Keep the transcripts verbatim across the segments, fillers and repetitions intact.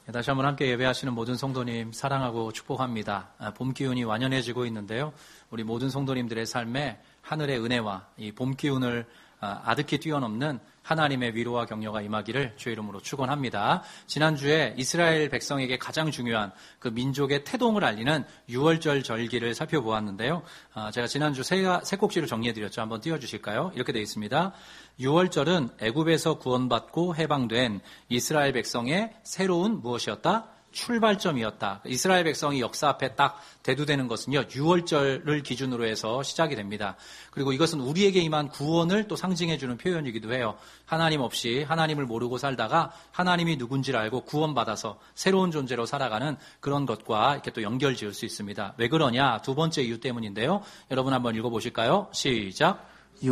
다시 한번 함께 예배하시는 모든 성도님 사랑하고 축복합니다. 봄 기운이 완연해지고 있는데요. 우리 모든 성도님들의 삶에 하늘의 은혜와 이 봄 기운을 아득히 뛰어넘는 하나님의 위로와 격려가 임하기를 주의 이름으로 축원합니다. 지난주에 이스라엘 백성에게 가장 중요한 그 민족의 태동을 알리는 유월절 절기를 살펴보았는데요. 제가 지난주 세, 세 꼭지를 정리해드렸죠. 한번 띄워주실까요? 이렇게 되어 있습니다. 유월절은 애굽에서 구원받고 해방된 이스라엘 백성의 새로운 무엇이었다? 출발점이었다. 이스라엘 백성이 역사 앞에 딱 대두되는 것은요, 유월절을 기준으로 해서 시작이 됩니다. 그리고 이것은 우리에게 임한 구원을 또 상징해주는 표현이기도 해요. 하나님 없이 하나님을 모르고 살다가 하나님이 누군지를 알고 구원받아서 새로운 존재로 살아가는 그런 것과 이렇게 또 연결 지을 수 있습니다. 왜 그러냐? 두 번째 이유 때문인데요. 여러분 한번 읽어보실까요? 시작.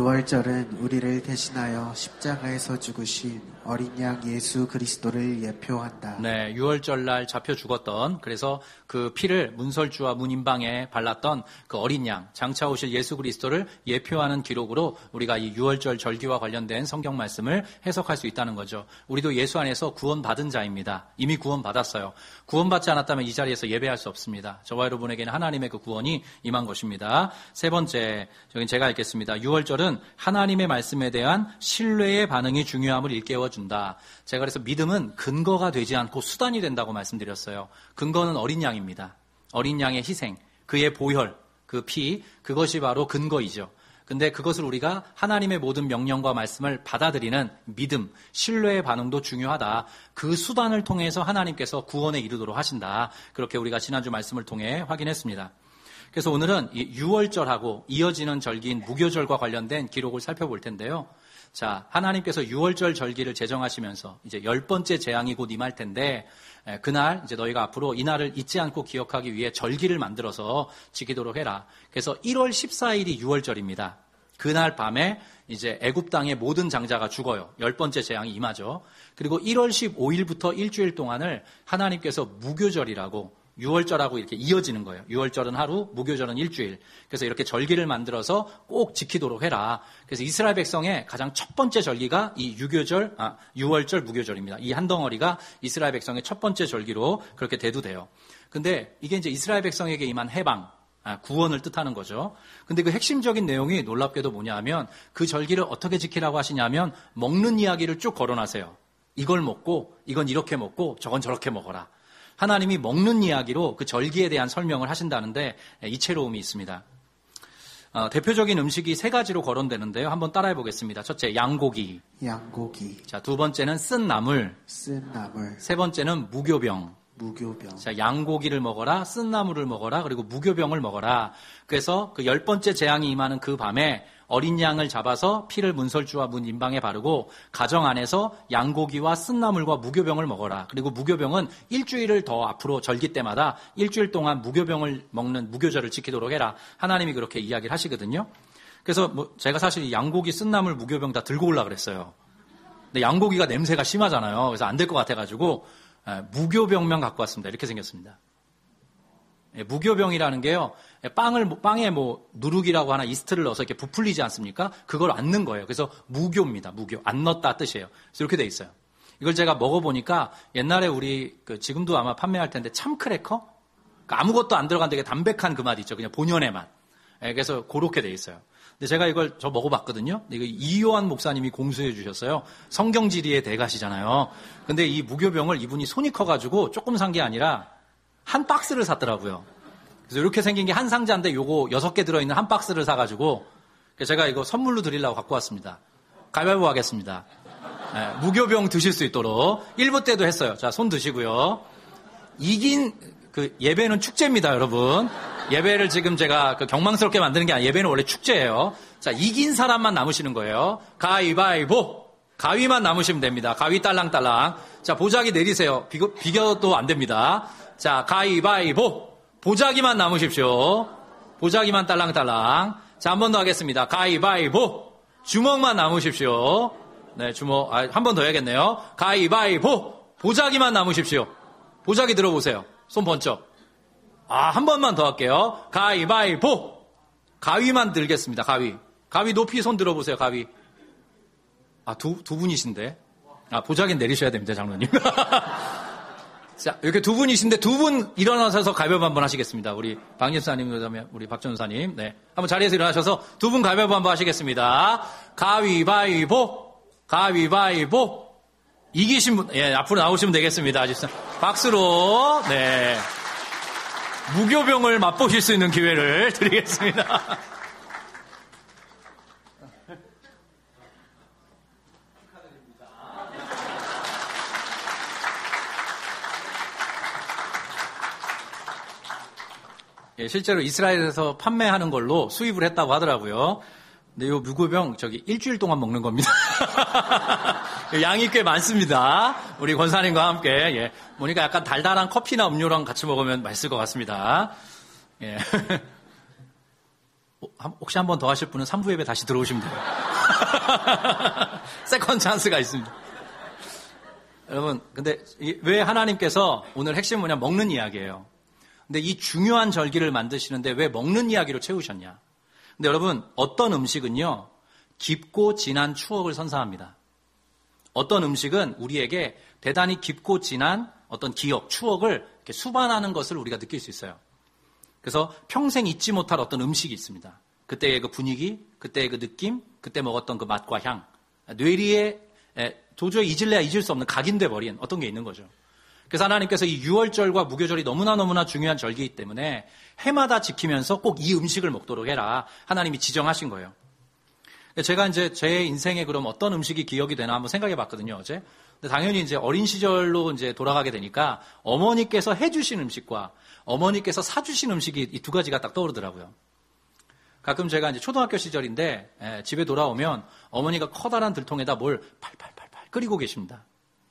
유월절은 우리를 대신하여 십자가에서 죽으신 어린 양 예수 그리스도를 예표한다. 네, 유월절날 잡혀 죽었던, 그래서 그 피를 문설주와 문인방에 발랐던 그 어린 양, 장차 오실 예수 그리스도를 예표하는 기록으로 우리가 이 유월절 절기와 관련된 성경 말씀을 해석할 수 있다는 거죠. 우리도 예수 안에서 구원받은 자입니다. 이미 구원받았어요. 구원받지 않았다면 이 자리에서 예배할 수 없습니다. 저와 여러분에게는 하나님의 그 구원이 임한 것입니다. 세 번째, 여긴 제가 읽겠습니다. 유월절은 하나님의 말씀에 대한 신뢰의 반응이 중요함을 일깨워준다. 제가 그래서 믿음은 근거가 되지 않고 수단이 된다고 말씀드렸어요. 근거는 어린 양입니다. 어린 양의 희생, 그의 보혈, 그 피, 그것이 바로 근거이죠. 근데 그것을 우리가 하나님의 모든 명령과 말씀을 받아들이는 믿음, 신뢰의 반응도 중요하다. 그 수단을 통해서 하나님께서 구원에 이르도록 하신다. 그렇게 우리가 지난주 말씀을 통해 확인했습니다. 그래서 오늘은 이 유월절하고 이어지는 절기인 무교절과 관련된 기록을 살펴볼 텐데요. 자, 하나님께서 유월절 절기를 제정하시면서 이제 열 번째 재앙이 곧 임할 텐데, 그날 이제 너희가 앞으로 이 날을 잊지 않고 기억하기 위해 절기를 만들어서 지키도록 해라. 그래서 일월 십사일이 유월절입니다. 그날 밤에 이제 애굽 땅의 모든 장자가 죽어요. 열 번째 재앙이 임하죠. 그리고 일월 십오일부터 일주일 동안을 하나님께서 무교절이라고, 유월절하고 이렇게 이어지는 거예요. 유월절은 하루, 무교절은 일주일. 그래서 이렇게 절기를 만들어서 꼭 지키도록 해라. 그래서 이스라엘 백성의 가장 첫 번째 절기가 이 유교절, 아, 유월절, 무교절입니다. 이 한 덩어리가 이스라엘 백성의 첫 번째 절기로 그렇게 대두돼요. 근데 이게 이제 이스라엘 백성에게 임한 해방, 아, 구원을 뜻하는 거죠. 근데 그 핵심적인 내용이 놀랍게도 뭐냐 하면 그 절기를 어떻게 지키라고 하시냐면 먹는 이야기를 쭉 걸어놔세요. 이걸 먹고, 이건 이렇게 먹고, 저건 저렇게 먹어라. 하나님이 먹는 이야기로 그 절기에 대한 설명을 하신다는데 이채로움이 있습니다. 어, 대표적인 음식이 세 가지로 거론되는데요. 한번 따라해 보겠습니다. 첫째, 양고기. 양고기. 자, 두 번째는 쓴 나물. 쓴 나물. 세 번째는 무교병. 무교병. 자, 양고기를 먹어라, 쓴 나물을 먹어라, 그리고 무교병을 먹어라. 그래서 그 열 번째 재앙이 임하는 그 밤에 어린 양을 잡아서 피를 문설주와 문 인방에 바르고 가정 안에서 양고기와 쓴나물과 무교병을 먹어라. 그리고 무교병은 일주일을 더 앞으로 절기 때마다 일주일 동안 무교병을 먹는 무교절을 지키도록 해라. 하나님이 그렇게 이야기를 하시거든요. 그래서 뭐 제가 사실 양고기, 쓴나물, 무교병 다 들고 올라 그랬어요. 근데 양고기가 냄새가 심하잖아요. 그래서 안 될 것 같아가지고 무교병만 갖고 왔습니다. 이렇게 생겼습니다. 무교병이라는 게요, 빵을, 빵에 뭐, 누룩이라고 하나 이스트를 넣어서 이렇게 부풀리지 않습니까? 그걸 안 넣은 거예요. 그래서 무교입니다. 무교. 안 넣었다 뜻이에요. 그래서 이렇게 돼 있어요. 이걸 제가 먹어보니까 옛날에 우리, 그 지금도 아마 판매할 텐데 참크래커? 그러니까 아무것도 안 들어간 되게 담백한 그 맛 있죠. 그냥 본연의 맛. 그래서 그렇게 돼 있어요. 근데 제가 이걸 저 먹어봤거든요. 이거 이요한 목사님이 공수해 주셨어요. 성경지리의 대가시잖아요. 근데 이 무교병을 이분이 손이 커가지고 조금 산 게 아니라 한 박스를 샀더라고요. 그래서 이렇게 생긴 게 한 상자인데 요거 여섯 개 들어있는 한 박스를 사가지고 제가 이거 선물로 드리려고 갖고 왔습니다. 가위바위보 하겠습니다. 네, 무교병 드실 수 있도록 일 부 때도 했어요. 자, 손 드시고요. 이긴 그 예배는 축제입니다, 여러분. 예배를 지금 제가 그 경망스럽게 만드는 게 아니라 예배는 원래 축제예요. 자, 이긴 사람만 남으시는 거예요. 가위바위보. 가위만 남으시면 됩니다. 가위 딸랑딸랑. 자, 보자기 내리세요. 비교, 비교도 안 됩니다. 자, 가위바위보. 보자기만 남으십시오. 보자기만 딸랑딸랑. 자, 한 번 더 하겠습니다. 가위바위보. 주먹만 남으십시오. 네, 주먹. 아, 한 번 더 해야겠네요. 가위바위보. 보자기만 남으십시오. 보자기 들어보세요. 손 번쩍. 아, 한 번만 더 할게요. 가위바위보. 가위만 들겠습니다. 가위. 가위 높이 손 들어보세요. 가위. 아, 두, 두 분이신데. 아, 보자기는 내리셔야 됩니다, 장로님. 자, 이렇게 두 분이신데 두 분 일어나셔서 가위바위보 한번 하시겠습니다. 우리 박 집사님, 그다음에 우리 박 전사님. 네. 한번 자리에서 일어나셔서 두 분 가위바위보 한번 하시겠습니다. 가위바위보, 가위바위보. 이기신 분, 예, 앞으로 나오시면 되겠습니다. 집사. 박수로, 네. 무교병을 맛보실 수 있는 기회를 드리겠습니다. 예, 실제로 이스라엘에서 판매하는 걸로 수입을 했다고 하더라고요. 근데 요 무교병 저기 일주일 동안 먹는 겁니다. 양이 꽤 많습니다. 우리 권사님과 함께. 예. 보니까 약간 달달한 커피나 음료랑 같이 먹으면 맛있을 것 같습니다. 예. 혹시 한 번 더 하실 분은 삼 부 예배 다시 들어오시면 돼요. 세컨 찬스가 있습니다. 여러분, 근데 왜 하나님께서 오늘 핵심 뭐냐 먹는 이야기예요. 근데 이 중요한 절기를 만드시는데 왜 먹는 이야기로 채우셨냐? 근데 여러분, 어떤 음식은요, 깊고 진한 추억을 선사합니다. 어떤 음식은 우리에게 대단히 깊고 진한 어떤 기억, 추억을 이렇게 수반하는 것을 우리가 느낄 수 있어요. 그래서 평생 잊지 못할 어떤 음식이 있습니다. 그때의 그 분위기, 그때의 그 느낌, 그때 먹었던 그 맛과 향. 뇌리에 도저히 잊을래야 잊을 수 없는 각인돼 버린 어떤 게 있는 거죠. 그래서 하나님께서 이 유월절과 무교절이 너무나 너무나 중요한 절기이기 때문에 해마다 지키면서 꼭 이 음식을 먹도록 해라. 하나님이 지정하신 거예요. 제가 이제 제 인생에 그럼 어떤 음식이 기억이 되나 한번 생각해 봤거든요, 어제. 근데 당연히 이제 어린 시절로 이제 돌아가게 되니까 어머니께서 해주신 음식과 어머니께서 사주신 음식이 이 두 가지가 딱 떠오르더라고요. 가끔 제가 이제 초등학교 시절인데 예, 집에 돌아오면 어머니가 커다란 들통에다 뭘 팔팔팔팔 끓이고 계십니다.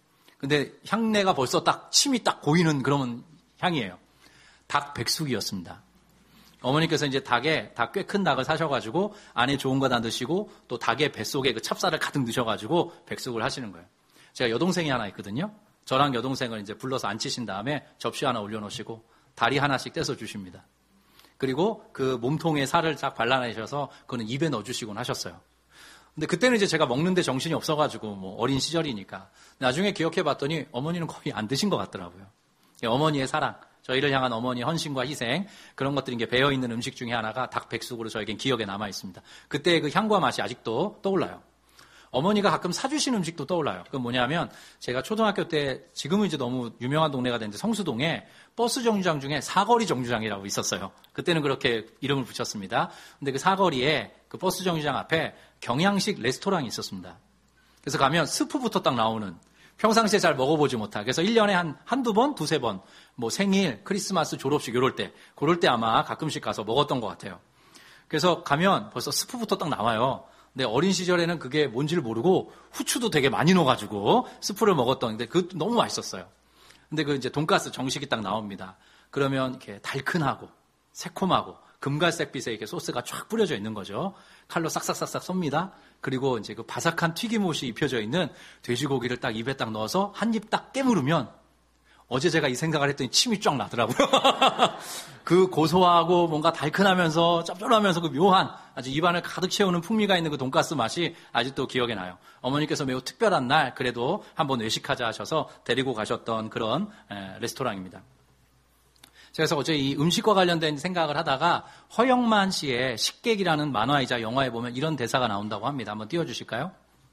근데 향내가 벌써 딱 침이 딱 고이는 그런 향이에요. 닭 백숙이었습니다. 어머니께서 이제 닭에 닭 꽤 큰 닭을 사셔가지고 안에 좋은 거 다 넣으시고 또 닭의 뱃속에 그 찹쌀을 가득 넣으셔가지고 백숙을 하시는 거예요. 제가 여동생이 하나 있거든요. 저랑 여동생을 이제 불러서 앉히신 다음에 접시 하나 올려놓으시고 다리 하나씩 떼서 주십니다. 그리고 그 몸통에 살을 쫙 발라내셔서 그거는 입에 넣어주시곤 하셨어요. 근데 그때는 이제 제가 먹는데 정신이 없어가지고 뭐 어린 시절이니까 나중에 기억해 봤더니 어머니는 거의 안 드신 것 같더라고요. 어머니의 사랑, 저희를 향한 어머니의 헌신과 희생 그런 것들이 이게 배어 있는 음식 중에 하나가 닭 백숙으로 저에겐 기억에 남아 있습니다. 그때의 그 향과 맛이 아직도 떠올라요. 어머니가 가끔 사주신 음식도 떠올라요. 그건 뭐냐면 제가 초등학교 때 지금은 이제 너무 유명한 동네가 됐는데 성수동에 버스 정류장 중에 사거리 정류장이라고 있었어요. 그때는 그렇게 이름을 붙였습니다. 근데 그 사거리에 그 버스 정류장 앞에 경양식 레스토랑이 있었습니다. 그래서 가면 스프부터 딱 나오는 평상시에 잘 먹어보지 못한 그래서 일 년에 한, 한두 번, 두세 번 뭐 생일, 크리스마스, 졸업식 이럴 때 그럴 때 아마 가끔씩 가서 먹었던 것 같아요. 그래서 가면 벌써 스프부터 딱 나와요. 근데 어린 시절에는 그게 뭔지를 모르고 후추도 되게 많이 넣어가지고 스프를 먹었던 근데 그 너무 맛있었어요. 근데 그 이제 돈가스 정식이 딱 나옵니다. 그러면 이렇게 달큰하고 새콤하고 금갈색빛에 이렇게 소스가 쫙 뿌려져 있는 거죠. 칼로 싹싹싹싹 쏩니다. 그리고 이제 그 바삭한 튀김옷이 입혀져 있는 돼지고기를 딱 입에 딱 넣어서 한 입 딱 깨물으면 어제 제가 이 생각을 했더니 침이 쫙 나더라고요. 그 고소하고 뭔가 달큰하면서 짭짤하면서 그 묘한 아주 입안을 가득 채우는 풍미가 있는 그 돈가스 맛이 아직도 기억에 나요. 어머니께서 매우 특별한 날 그래도 한번 외식하자 하셔서 데리고 가셨던 그런 에, 레스토랑입니다. 그래서 어제 이 음식과 관련된 생각을 하다가 허영만 씨의 식객이라는 만화이자 영화에 보면 이런 대사가 나온다고 합니다. 한번 띄워주실까요?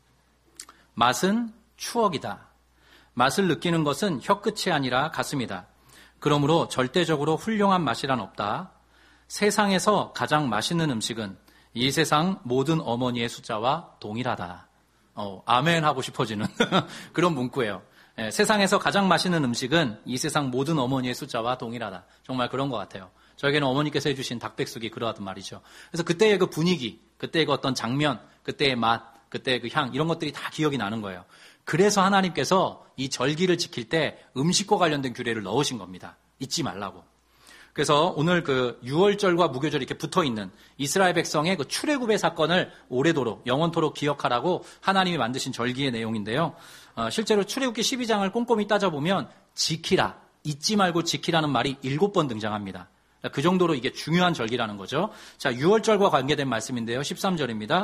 맛은 추억이다. 맛을 느끼는 것은 혀끝이 아니라 가슴이다. 그러므로 절대적으로 훌륭한 맛이란 없다. 세상에서 가장 맛있는 음식은 이 세상 모든 어머니의 숫자와 동일하다. 어, 아멘 하고 싶어지는 그런 문구예요. 예, 세상에서 가장 맛있는 음식은 이 세상 모든 어머니의 숫자와 동일하다. 정말 그런 것 같아요. 저에게는 어머니께서 해주신 닭백숙이 그러하단 말이죠. 그래서 그때의 그 분위기, 그때의 그 어떤 장면, 그때의 맛, 그때의 그 향 이런 것들이 다 기억이 나는 거예요. 그래서 하나님께서 이 절기를 지킬 때 음식과 관련된 규례를 넣으신 겁니다. 잊지 말라고. 그래서 오늘 그 유월절과 무교절이 이렇게 붙어 있는 이스라엘 백성의 그 출애굽의 사건을 오래도록 영원토록 기억하라고 하나님이 만드신 절기의 내용인데요. 어, 실제로 출애굽기 십이 장을 꼼꼼히 따져보면 지키라, 잊지 말고 지키라는 말이 일곱 번 등장합니다. 그 정도로 이게 중요한 절기라는 거죠. 자, 유월절과 관계된 말씀인데요. 십삼 절입니다.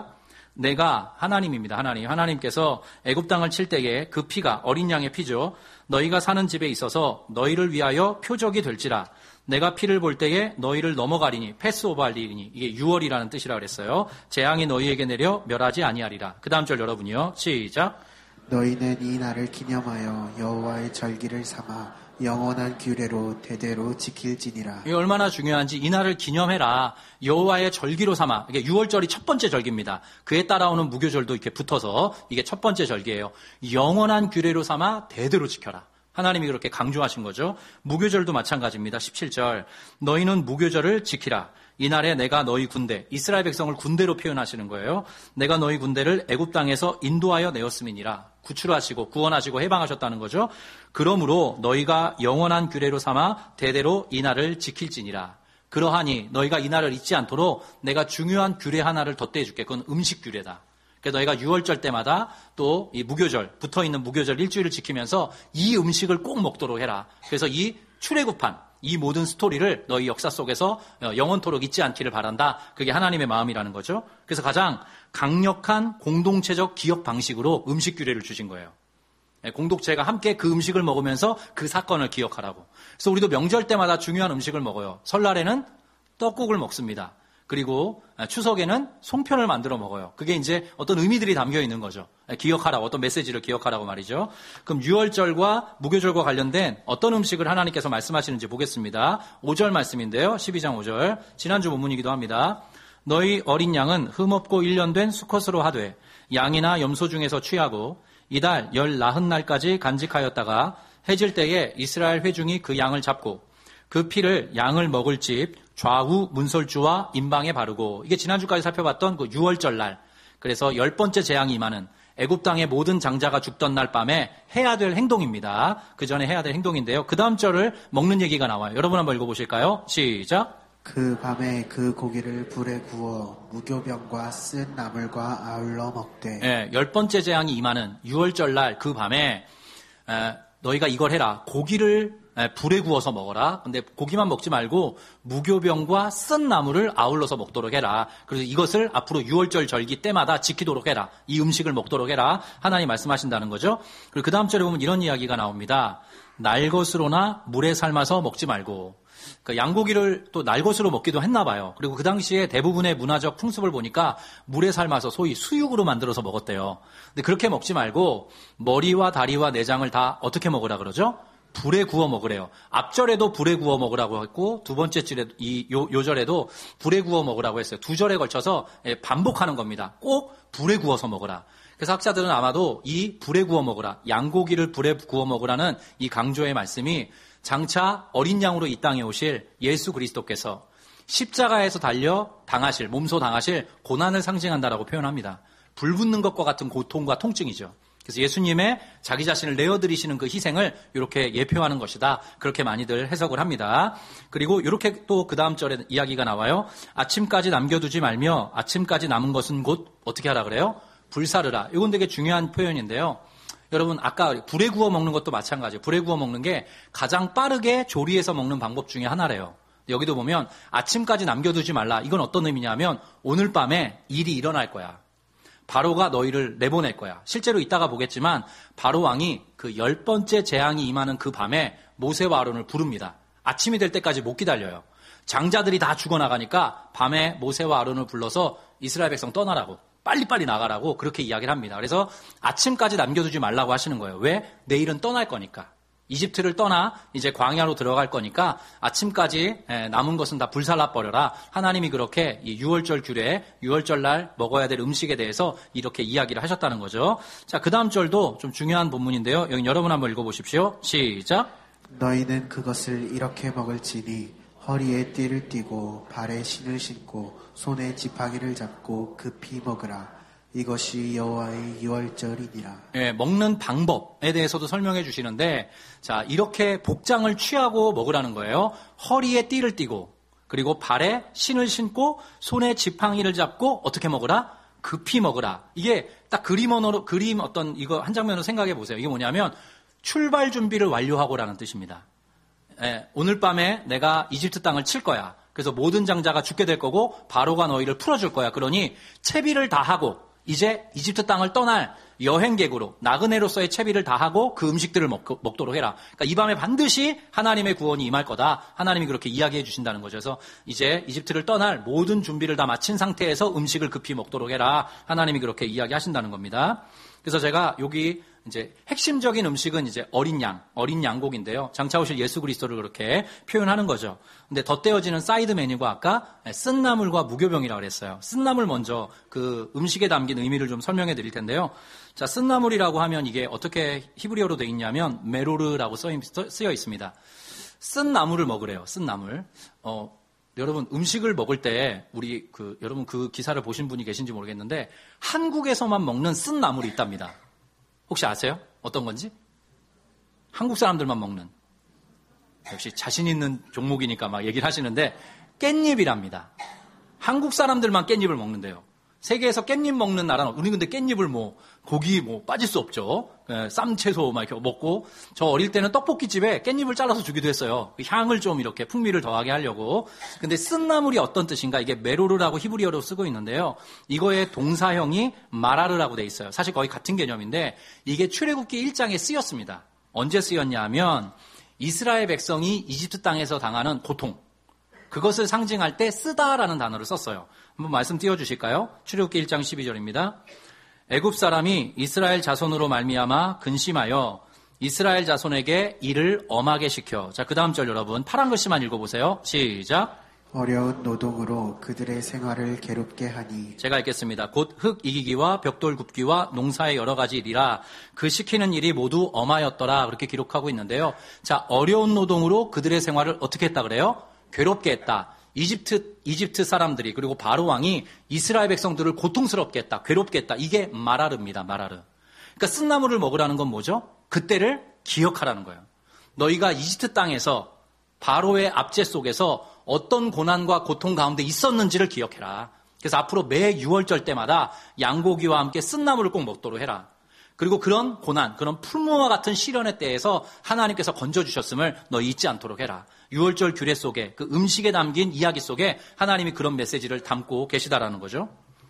내가 하나님입니다. 하나님. 하나님께서 애굽 땅을 칠 때에 그 피가 어린 양의 피죠. 너희가 사는 집에 있어서 너희를 위하여 표적이 될지라. 내가 피를 볼 때에 너희를 넘어가리니 패스오버하리니 이게 유월이라는 뜻이라 그랬어요. 재앙이 너희에게 내려 멸하지 아니하리라. 그 다음 절 여러분이요. 시작. 너희는 이 날을 기념하여 여호와의 절기를 삼아 영원한 규례로 대대로 지킬지니라. 이게 얼마나 중요한지 이 날을 기념해라. 여호와의 절기로 삼아. 이게 유월절이 첫 번째 절기입니다. 그에 따라오는 무교절도 이렇게 붙어서 이게 첫 번째 절기예요. 영원한 규례로 삼아 대대로 지켜라. 하나님이 그렇게 강조하신 거죠. 무교절도 마찬가지입니다. 십칠 절. 너희는 무교절을 지키라. 이날에 내가 너희 군대, 이스라엘 백성을 군대로 표현하시는 거예요. 내가 너희 군대를 애굽 땅에서 인도하여 내었음이니라. 구출하시고 구원하시고 해방하셨다는 거죠. 그러므로 너희가 영원한 규례로 삼아 대대로 이날을 지킬지니라. 그러하니 너희가 이날을 잊지 않도록 내가 중요한 규례 하나를 덧대해 줄게. 그건 음식 규례다. 그래서 너희가 유월절 때마다 또 이 무교절, 붙어있는 무교절 일주일을 지키면서 이 음식을 꼭 먹도록 해라. 그래서 이 출애굽한 이 모든 스토리를 너희 역사 속에서 영원토록 잊지 않기를 바란다. 그게 하나님의 마음이라는 거죠. 그래서 가장 강력한 공동체적 기억 방식으로 음식 규례를 주신 거예요. 공동체가 함께 그 음식을 먹으면서 그 사건을 기억하라고. 그래서 우리도 명절 때마다 중요한 음식을 먹어요. 설날에는 떡국을 먹습니다. 그리고 추석에는 송편을 만들어 먹어요. 그게 이제 어떤 의미들이 담겨 있는 거죠. 기억하라고, 어떤 메시지를 기억하라고 말이죠. 그럼 유월절과 무교절과 관련된 어떤 음식을 하나님께서 말씀하시는지 보겠습니다. 오 절 말씀인데요. 십이 장 오 절. 지난주 본문이기도 합니다. 너희 어린 양은 흠없고 일 년 된 수컷으로 하되 양이나 염소 중에서 취하고 이달 열 나흔 날까지 간직하였다가 해질 때에 이스라엘 회중이 그 양을 잡고 그 피를 양을 먹을 집 좌우 문설주와 임방에 바르고, 이게 지난주까지 살펴봤던 그 유월절 날, 그래서 열 번째 재앙이 임하는 애굽 땅의 모든 장자가 죽던 날 밤에 해야 될 행동입니다. 그 전에 해야 될 행동인데요. 그 다음 절을 먹는 얘기가 나와요. 여러분 한번 읽어보실까요? 시작. 그 밤에 그 고기를 불에 구워 무교병과 쓴 나물과 아울러 먹되. 네, 열 번째 재앙이 임하는 유월절 날 그 밤에 에, 너희가 이걸 해라. 고기를 불에 구워서 먹어라. 근데 고기만 먹지 말고 무교병과 쓴 나물을 아울러서 먹도록 해라. 그래서 이것을 앞으로 유월절 절기 때마다 지키도록 해라. 이 음식을 먹도록 해라. 하나님 말씀하신다는 거죠. 그리고 그 다음 절에 보면 이런 이야기가 나옵니다. 날것으로나 물에 삶아서 먹지 말고. 그러니까 양고기를 또 날것으로 먹기도 했나 봐요. 그리고 그 당시에 대부분의 문화적 풍습을 보니까 물에 삶아서 소위 수육으로 만들어서 먹었대요. 근데 그렇게 먹지 말고 머리와 다리와 내장을 다 어떻게 먹으라 그러죠? 불에 구워 먹으래요. 앞절에도 불에 구워 먹으라고 했고 두 번째 절에 이 요, 요 절에도 불에 구워 먹으라고 했어요. 두 절에 걸쳐서 반복하는 겁니다. 꼭 불에 구워서 먹으라. 그래서 학자들은 아마도 이 불에 구워 먹으라, 양고기를 불에 구워 먹으라는 이 강조의 말씀이 장차 어린 양으로 이 땅에 오실 예수 그리스도께서 십자가에서 달려 당하실, 몸소 당하실 고난을 상징한다라고 표현합니다. 불 붙는 것과 같은 고통과 통증이죠. 그래서 예수님의 자기 자신을 내어드리시는 그 희생을 이렇게 예표하는 것이다. 그렇게 많이들 해석을 합니다. 그리고 이렇게 또 그 다음 절에 이야기가 나와요. 아침까지 남겨두지 말며 아침까지 남은 것은 곧 어떻게 하라 그래요? 불사르라. 이건 되게 중요한 표현인데요. 여러분 아까 불에 구워 먹는 것도 마찬가지예요. 불에 구워 먹는 게 가장 빠르게 조리해서 먹는 방법 중에 하나래요. 여기도 보면 아침까지 남겨두지 말라. 이건 어떤 의미냐면 오늘 밤에 일이 일어날 거야. 바로가 너희를 내보낼 거야. 실제로 이따가 보겠지만 바로 왕이 그 열 번째 재앙이 임하는 그 밤에 모세와 아론을 부릅니다. 아침이 될 때까지 못 기다려요. 장자들이 다 죽어나가니까 밤에 모세와 아론을 불러서 이스라엘 백성 떠나라고, 빨리빨리 나가라고 그렇게 이야기를 합니다. 그래서 아침까지 남겨두지 말라고 하시는 거예요. 왜? 내일은 떠날 거니까. 이집트를 떠나 이제 광야로 들어갈 거니까 아침까지 남은 것은 다 불살라 버려라. 하나님이 그렇게 이 유월절 규례, 유월절 날 먹어야 될 음식에 대해서 이렇게 이야기를 하셨다는 거죠. 자, 그 다음 절도 좀 중요한 본문인데요. 여기 여러분 한번 읽어보십시오. 시작. 너희는 그것을 이렇게 먹을지니 허리에 띠를 띠고 발에 신을 신고 손에 지팡이를 잡고 급히 먹으라. 이것이 여호와의 유월절이니라. 예, 먹는 방법에 대해서도 설명해 주시는데, 자, 이렇게 복장을 취하고 먹으라는 거예요. 허리에 띠를 띠고, 그리고 발에 신을 신고, 손에 지팡이를 잡고 어떻게 먹으라? 급히 먹으라. 이게 딱 그림 언어로, 그림 어떤 이거 한 장면으로 생각해 보세요. 이게 뭐냐면 출발 준비를 완료하고라는 뜻입니다. 예, 오늘 밤에 내가 이집트 땅을 칠 거야. 그래서 모든 장자가 죽게 될 거고 바로가 너희를 풀어줄 거야. 그러니 채비를 다 하고 이제 이집트 땅을 떠날 여행객으로 나그네로서의 채비를 다하고 그 음식들을 먹, 먹도록 해라. 그러니까 이 밤에 반드시 하나님의 구원이 임할 거다. 하나님이 그렇게 이야기해 주신다는 거죠. 그래서 이제 이집트를 떠날 모든 준비를 다 마친 상태에서 음식을 급히 먹도록 해라. 하나님이 그렇게 이야기하신다는 겁니다. 그래서 제가 여기 이제 핵심적인 음식은 이제 어린 양, 어린 양고기인데요. 장차 오실 예수 그리스도를 그렇게 표현하는 거죠. 근데 덧대어지는 사이드 메뉴가 아까 쓴 나물과 무교병이라고 그랬어요. 쓴 나물 먼저 그 음식에 담긴 의미를 좀 설명해 드릴 텐데요. 자, 쓴 나물이라고 하면 이게 어떻게 히브리어로 되어 있냐면 메로르라고 쓰여 있습니다. 쓴 나물을 먹으래요. 쓴 나물. 어, 여러분 음식을 먹을 때 우리 그 여러분 그 기사를 보신 분이 계신지 모르겠는데 한국에서만 먹는 쓴 나물이 있답니다. 혹시 아세요? 어떤 건지? 한국 사람들만 먹는. 역시 자신 있는 종목이니까 막 얘기를 하시는데 깻잎이랍니다. 한국 사람들만 깻잎을 먹는데요. 세계에서 깻잎 먹는 나라는 우리 근데 깻잎을 뭐 고기 뭐 빠질 수 없죠. 쌈 채소 막 이렇게 먹고 저 어릴 때는 떡볶이집에 깻잎을 잘라서 주기도 했어요. 향을 좀 이렇게 풍미를 더하게 하려고. 근데 쓴 나물이 어떤 뜻인가? 이게 메로르라고 히브리어로 쓰고 있는데요. 이거의 동사형이 마라르라고 돼 있어요. 사실 거의 같은 개념인데 이게 출애굽기 일 장에 쓰였습니다. 언제 쓰였냐 하면 이스라엘 백성이 이집트 땅에서 당하는 고통 그것을 상징할 때 쓰다라는 단어를 썼어요. 한번 말씀 띄워주실까요? 출애굽기 일 장 십이 절입니다. 애굽 사람이 이스라엘 자손으로 말미암아 근심하여 이스라엘 자손에게 이를 엄하게 시켜. 자, 그 다음 절 여러분 파란 글씨만 읽어보세요. 시작. 어려운 노동으로 그들의 생활을 괴롭게 하니. 제가 읽겠습니다. 곧 흙 이기기와 벽돌 굽기와 농사의 여러 가지 일이라 그 시키는 일이 모두 엄하였더라. 그렇게 기록하고 있는데요. 자, 어려운 노동으로 그들의 생활을 어떻게 했다 그래요? 괴롭게 했다. 이집트, 이집트 사람들이 그리고 바로 왕이 이스라엘 백성들을 고통스럽게 했다. 괴롭게 했다. 이게 마라르입니다. 마라르. 그러니까 쓴 나물을 먹으라는 건 뭐죠? 그때를 기억하라는 거예요. 너희가 이집트 땅에서 바로의 압제 속에서 어떤 고난과 고통 가운데 있었는지를 기억해라. 그래서 앞으로 매 유월절 때마다 양고기와 함께 쓴 나물을 꼭 먹도록 해라. 그리고 그런 고난, 그런 풀무와 같은 시련의 때에서 하나님께서 건져주셨음을 너 잊지 않도록 해라. 유월절 규례 속에 그 음식에 담긴 이야기 속에 하나님이 그런 메시지를 담고 계시다라는 거죠.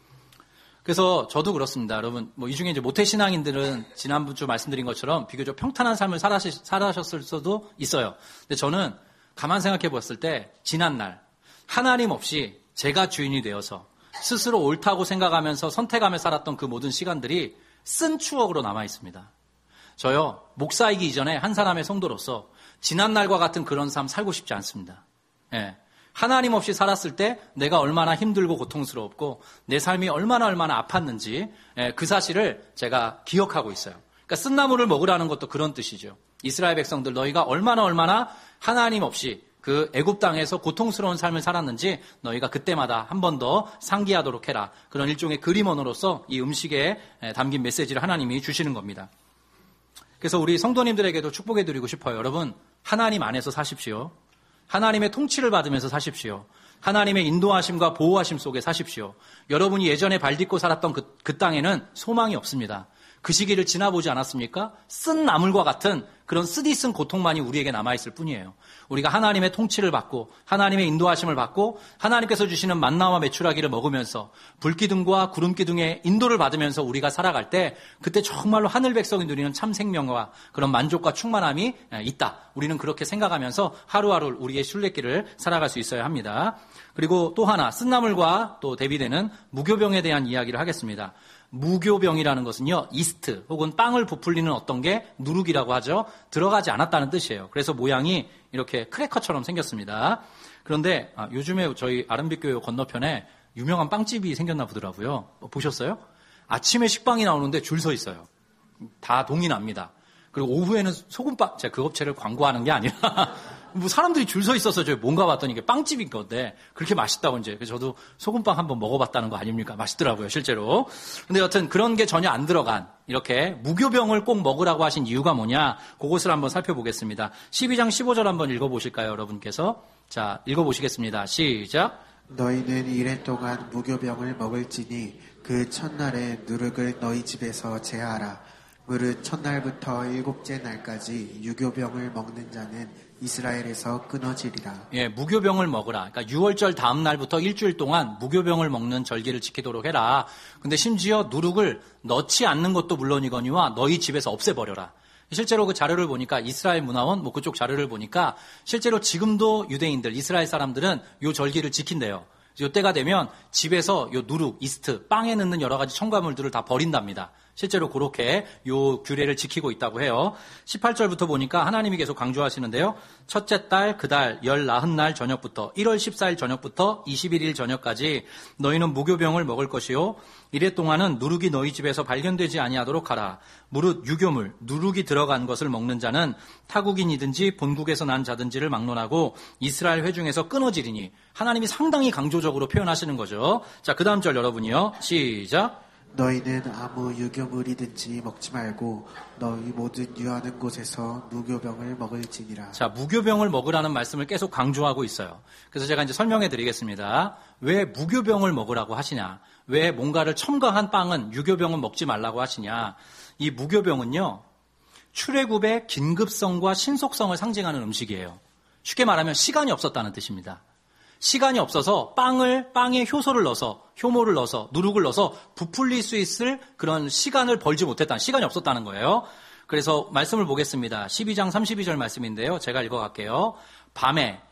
그래서 저도 그렇습니다. 여러분, 뭐 이 중에 이제 모태신앙인들은 지난주 말씀드린 것처럼 비교적 평탄한 삶을 살아셨을 수도 있어요. 근데 저는 가만 생각해 봤을 때 지난날 하나님 없이 제가 주인이 되어서 스스로 옳다고 생각하면서 선택하며 살았던 그 모든 시간들이 쓴 추억으로 남아 있습니다. 저요, 목사이기 이전에 한 사람의 성도로서 지난날과 같은 그런 삶 살고 싶지 않습니다. 예. 하나님 없이 살았을 때 내가 얼마나 힘들고 고통스럽고 내 삶이 얼마나 얼마나 아팠는지 예, 그 사실을 제가 기억하고 있어요. 그러니까 쓴 나물을 먹으라는 것도 그런 뜻이죠. 이스라엘 백성들 너희가 얼마나 얼마나 하나님 없이 그 애굽 땅에서 고통스러운 삶을 살았는지 너희가 그때마다 한 번 더 상기하도록 해라. 그런 일종의 그림 언어로서 이 음식에 담긴 메시지를 하나님이 주시는 겁니다. 그래서 우리 성도님들에게도 축복해 드리고 싶어요. 여러분, 하나님 안에서 사십시오. 하나님의 통치를 받으면서 사십시오. 하나님의 인도하심과 보호하심 속에 사십시오. 여러분이 예전에 발딛고 살았던 그, 그 땅에는 소망이 없습니다. 그 시기를 지나보지 않았습니까? 쓴 나물과 같은 그런 쓰디쓴 고통만이 우리에게 남아있을 뿐이에요. 우리가 하나님의 통치를 받고 하나님의 인도하심을 받고 하나님께서 주시는 만나와 메추라기를 먹으면서 불기둥과 구름기둥의 인도를 받으면서 우리가 살아갈 때 그때 정말로 하늘 백성이 누리는 참 생명과 그런 만족과 충만함이 있다. 우리는 그렇게 생각하면서 하루하루 우리의 순례길을 살아갈 수 있어야 합니다. 그리고 또 하나 쓴 나물과 또 대비되는 무교병에 대한 이야기를 하겠습니다. 무교병이라는 것은요, 이스트 혹은 빵을 부풀리는 어떤 게 누룩이라고 하죠. 들어가지 않았다는 뜻이에요. 그래서 모양이 이렇게 크래커처럼 생겼습니다. 그런데 아, 요즘에 저희 아름빛교회 건너편에 유명한 빵집이 생겼나 보더라고요. 어, 보셨어요? 아침에 식빵이 나오는데 줄 서 있어요. 다 동이 납니다. 그리고 오후에는 소금빵, 제가 그 업체를 광고하는 게 아니라 뭐 사람들이 줄 서 있어서 저 뭔가 봤더니 이게 빵집인 건데 그렇게 맛있다고 이제 그래서 저도 소금빵 한번 먹어봤다는 거 아닙니까? 맛있더라고요, 실제로. 근데 여튼 그런 게 전혀 안 들어간 이렇게 무교병을 꼭 먹으라고 하신 이유가 뭐냐? 그것을 한번 살펴보겠습니다. 십이 장 십오 절 한번 읽어보실까요, 여러분께서? 자, 읽어보시겠습니다. 시작. 너희는 이래 동안 무교병을 먹을지니 그 첫날에 누룩을 너희 집에서 제하라. 무릇 첫날부터 일곱째 날까지 유교병을 먹는 자는 이스라엘에서 끊어지리라. 예, 무교병을 먹으라. 그러니까 유월절 다음 날부터 일주일 동안 무교병을 먹는 절기를 지키도록 해라. 근데 심지어 누룩을 넣지 않는 것도 물론이거니와 너희 집에서 없애버려라. 실제로 그 자료를 보니까 이스라엘 문화원 뭐 그쪽 자료를 보니까 실제로 지금도 유대인들, 이스라엘 사람들은 요 절기를 지킨대요. 요때가 되면 집에서 요 누룩, 이스트, 빵에 넣는 여러 가지 첨가물들을 다 버린답니다. 실제로 그렇게 요 규례를 지키고 있다고 해요. 십팔 절부터 보니까 하나님이 계속 강조하시는데요. 첫째 달 그 달 열 나흔 날 저녁부터 일월 십사일 저녁부터 이십일일 저녁까지 너희는 무교병을 먹을 것이요. 이래 동안은 누룩이 너희 집에서 발견되지 아니하도록 하라. 무릇 유교물, 누룩이 들어간 것을 먹는 자는 타국인이든지 본국에서 난 자든지를 막론하고 이스라엘 회중에서 끊어지리니 하나님이 상당히 강조적으로 표현하시는 거죠. 자, 그 다음 절 여러분이요. 시작. 너희는 아무 유교물이든지 먹지 말고 너희 모든 유하는 곳에서 무교병을 먹을지니라. 자, 무교병을 먹으라는 말씀을 계속 강조하고 있어요. 그래서 제가 이제 설명해 드리겠습니다. 왜 무교병을 먹으라고 하시냐? 왜 뭔가를 첨가한 빵은 유교병은 먹지 말라고 하시냐? 이 무교병은요, 출애굽의 긴급성과 신속성을 상징하는 음식이에요. 쉽게 말하면 시간이 없었다는 뜻입니다. 시간이 없어서 빵을, 빵에 효소를 넣어서, 효모를 넣어서, 누룩을 넣어서 부풀릴 수 있을 그런 시간을 벌지 못했다는, 시간이 없었다는 거예요. 그래서 말씀을 보겠습니다. 십이 장 삼십이 절 말씀인데요. 제가 읽어갈게요. 밤에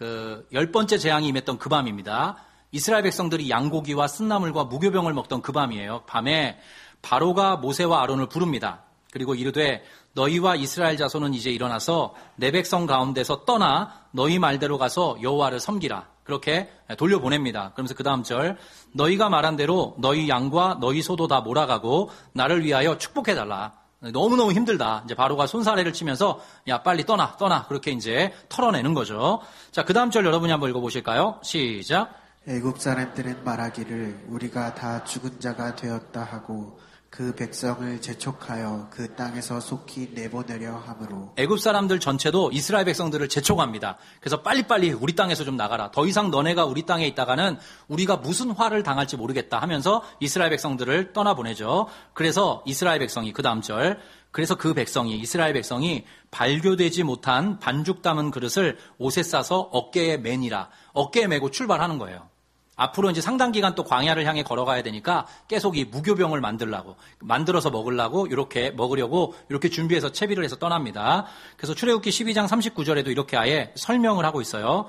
그 열 번째 재앙이 임했던 그 밤입니다. 이스라엘 백성들이 양고기와 쓴나물과 무교병을 먹던 그 밤이에요. 밤에 바로가 모세와 아론을 부릅니다. 그리고 이르되 너희와 이스라엘 자손은 이제 일어나서 내 백성 가운데서 떠나 너희 말대로 가서 여호와를 섬기라. 그렇게 돌려보냅니다. 그러면서 그 다음 절, 너희가 말한 대로 너희 양과 너희 소도 다 몰아가고 나를 위하여 축복해달라. 너무너무 힘들다. 이제 바로가 손사래를 치면서 야 빨리 떠나 떠나 그렇게 이제 털어내는 거죠. 자, 그 다음 절 여러분이 한번 읽어보실까요? 시작. 애굽 사람들은 말하기를 우리가 다 죽은 자가 되었다 하고 그 백성을 재촉하여 그 땅에서 속히 내보내려 하므로. 애굽 사람들 전체도 이스라엘 백성들을 재촉합니다. 그래서 빨리빨리 우리 땅에서 좀 나가라. 더 이상 너네가 우리 땅에 있다가는 우리가 무슨 화를 당할지 모르겠다 하면서 이스라엘 백성들을 떠나보내죠. 그래서 이스라엘 백성이 그 다음 절, 그래서 그 백성이, 이스라엘 백성이 발교되지 못한 반죽 담은 그릇을 옷에 싸서 어깨에 매니라. 어깨에 메고 출발하는 거예요. 앞으로 이제 상당 기간 또 광야를 향해 걸어가야 되니까 계속 이 무교병을 만들라고, 만들어서 먹으려고, 이렇게 먹으려고 이렇게 준비해서 채비를 해서 떠납니다. 그래서 출애굽기 십이 장 삼십구 절에도 이렇게 아예 설명을 하고 있어요.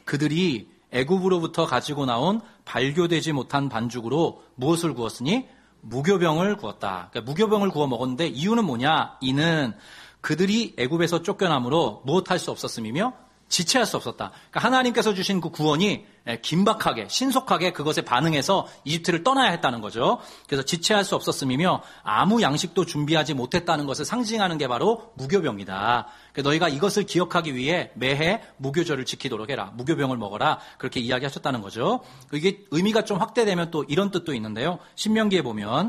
그들이 애굽으로부터 가지고 나온 발교되지 못한 반죽으로 무엇을 구웠으니? 무교병을 구웠다. 그러니까 무교병을 구워 먹었는데 이유는 뭐냐? 이는 그들이 애굽에서 쫓겨남으로 무엇할 수 없었음이며 지체할 수 없었다. 그러니까 하나님께서 주신 그 구원이 긴박하게, 신속하게 그것에 반응해서 이집트를 떠나야 했다는 거죠. 그래서 지체할 수 없었음이며 아무 양식도 준비하지 못했다는 것을 상징하는 게 바로 무교병이다. 그러니까 너희가 이것을 기억하기 위해 매해 무교절을 지키도록 해라. 무교병을 먹어라. 그렇게 이야기하셨다는 거죠. 이게 의미가 좀 확대되면 또 이런 뜻도 있는데요. 신명기에 보면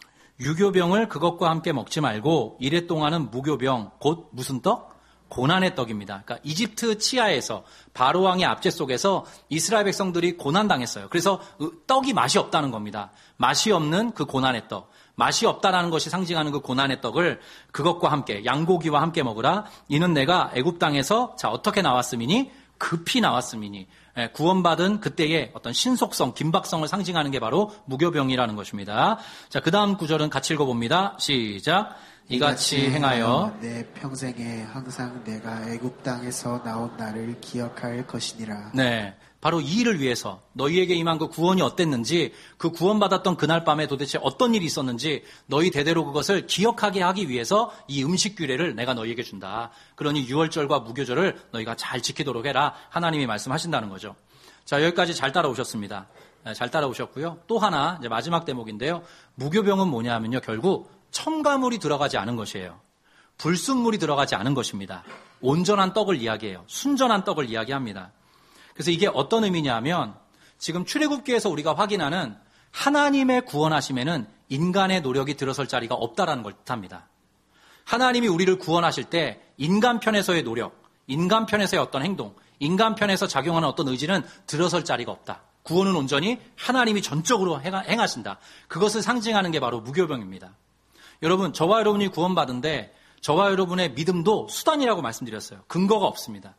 유교병을 그것과 함께 먹지 말고 이래 동안은 무교병, 곧 무슨 떡? 고난의 떡입니다. 그러니까 이집트 치하에서 바로왕의 압제 속에서 이스라엘 백성들이 고난당했어요. 그래서 떡이 맛이 없다는 겁니다. 맛이 없는 그 고난의 떡. 맛이 없다라는 것이 상징하는 그 고난의 떡을 그것과 함께 양고기와 함께 먹으라. 이는 내가 애굽 땅에서 자 어떻게 나왔음이니? 급히 나왔음이니. 구원받은 그때의 어떤 신속성, 긴박성을 상징하는 게 바로 무교병이라는 것입니다. 자, 그 다음 구절은 같이 읽어봅니다. 시작. 이같이 행하여 내 평생에 항상 내가 애굽 땅에서 나온 나를 기억할 것이니라. 네, 바로 이 일을 위해서 너희에게 임한 그 구원이 어땠는지, 그 구원받았던 그날 밤에 도대체 어떤 일이 있었는지 너희 대대로 그것을 기억하게 하기 위해서 이 음식 규례를 내가 너희에게 준다. 그러니 유월절과 무교절을 너희가 잘 지키도록 해라. 하나님이 말씀하신다는 거죠. 자, 여기까지 잘 따라오셨습니다. 네, 잘 따라오셨고요. 또 하나 이제 마지막 대목인데요. 무교병은 뭐냐 하면요, 결국 첨가물이 들어가지 않은 것이에요. 불순물이 들어가지 않은 것입니다. 온전한 떡을 이야기해요. 순전한 떡을 이야기합니다. 그래서 이게 어떤 의미냐 하면 지금 출애굽기에서 우리가 확인하는 하나님의 구원하심에는 인간의 노력이 들어설 자리가 없다라는 걸 뜻합니다. 하나님이 우리를 구원하실 때 인간 편에서의 노력, 인간 편에서의 어떤 행동, 인간 편에서 작용하는 어떤 의지는 들어설 자리가 없다. 구원은 온전히 하나님이 전적으로 행하신다. 그것을 상징하는 게 바로 무교병입니다. 여러분, 저와 여러분이 구원받은데 저와 여러분의 믿음도 수단이라고 말씀드렸어요. 근거가 없습니다.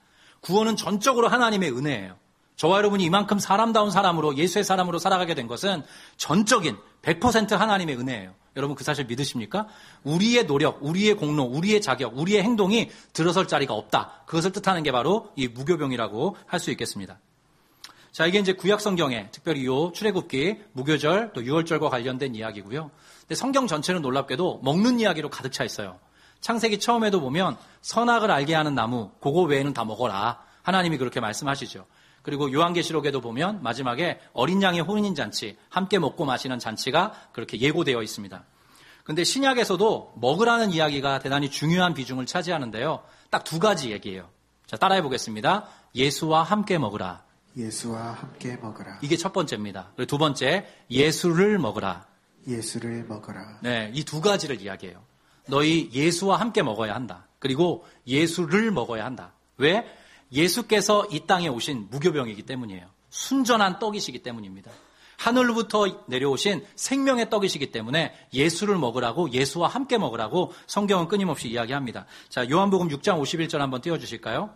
구원은 전적으로 하나님의 은혜예요. 저와 여러분이 이만큼 사람다운 사람으로 예수의 사람으로 살아가게 된 것은 전적인 백 퍼센트 하나님의 은혜예요. 여러분 그 사실 믿으십니까? 우리의 노력, 우리의 공로, 우리의 자격, 우리의 행동이 들어설 자리가 없다. 그것을 뜻하는 게 바로 이 무교병이라고 할 수 있겠습니다. 자, 이게 이제 구약 성경에 특별히 요 출애굽기, 무교절, 또 유월절과 관련된 이야기고요. 근데 성경 전체는 놀랍게도 먹는 이야기로 가득 차 있어요. 창세기 처음에도 보면 선악을 알게 하는 나무, 그거 외에는 다 먹어라. 하나님이 그렇게 말씀하시죠. 그리고 요한계시록에도 보면 마지막에 어린 양의 혼인잔치, 함께 먹고 마시는 잔치가 그렇게 예고되어 있습니다. 그런데 신약에서도 먹으라는 이야기가 대단히 중요한 비중을 차지하는데요. 딱 두 가지 얘기예요. 자, 따라해 보겠습니다. 예수와 함께 먹으라. 예수와 함께 먹으라. 이게 첫 번째입니다. 그리고 두 번째, 예수를 먹으라. 예수를 먹으라. 네, 이 두 가지를 이야기해요. 너희 예수와 함께 먹어야 한다. 그리고 예수를 먹어야 한다. 왜? 예수께서 이 땅에 오신 무교병이기 때문이에요. 순전한 떡이시기 때문입니다. 하늘로부터 내려오신 생명의 떡이시기 때문에 예수를 먹으라고, 예수와 함께 먹으라고 성경은 끊임없이 이야기합니다. 자, 요한복음 육 장 오십일 절 한번 띄워주실까요?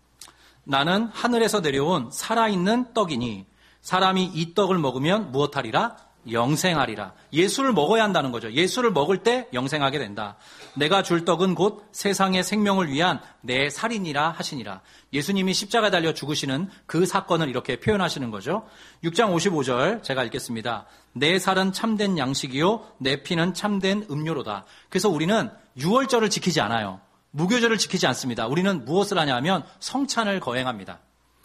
나는 하늘에서 내려온 살아있는 떡이니 사람이 이 떡을 먹으면 무엇하리라? 영생하리라. 예수를 먹어야 한다는 거죠. 예수를 먹을 때 영생하게 된다. 내가 줄 떡은 곧 세상의 생명을 위한 내 살이니라 하시니라. 예수님이 십자가에 달려 죽으시는 그 사건을 이렇게 표현하시는 거죠. 육 장 오십오 절 제가 읽겠습니다. 내 살은 참된 양식이요 내 피는 참된 음료로다. 그래서 우리는 유월절을 지키지 않아요. 무교절을 지키지 않습니다. 우리는 무엇을 하냐 하면 성찬을 거행합니다.